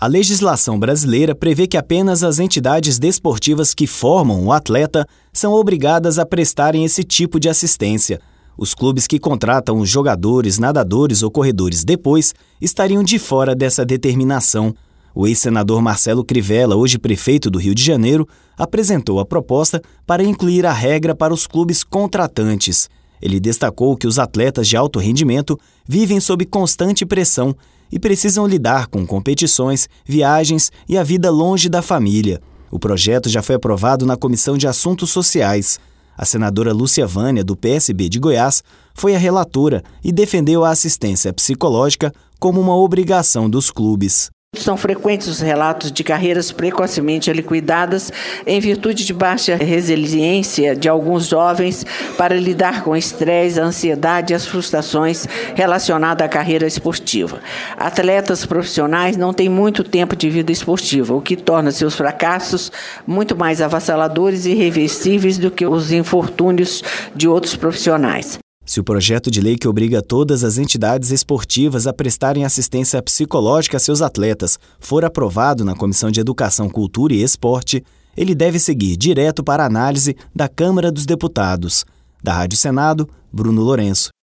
A legislação brasileira prevê que apenas as entidades desportivas que formam o atleta são obrigadas a prestarem esse tipo de assistência. Os clubes que contratam os jogadores, nadadores ou corredores depois estariam de fora dessa determinação. O ex-senador Marcelo Crivella, hoje prefeito do Rio de Janeiro, apresentou a proposta para incluir a regra para os clubes contratantes. Ele destacou que os atletas de alto rendimento vivem sob constante pressão e precisam lidar com competições, viagens e a vida longe da família. O projeto já foi aprovado na Comissão de Assuntos Sociais. A senadora Lúcia Vânia, do PSB de Goiás, foi a relatora e defendeu a assistência psicológica como uma obrigação dos clubes. São frequentes os relatos de carreiras precocemente liquidadas em virtude de baixa resiliência de alguns jovens para lidar com o estresse, a ansiedade e as frustrações relacionadas à carreira esportiva. Atletas profissionais não têm muito tempo de vida esportiva, o que torna seus fracassos muito mais avassaladores e irreversíveis do que os infortúnios de outros profissionais. Se o projeto de lei que obriga todas as entidades esportivas a prestarem assistência psicológica a seus atletas for aprovado na Comissão de Educação, Cultura e Esporte, ele deve seguir direto para a análise da Câmara dos Deputados. Da Rádio Senado, Bruno Lourenço.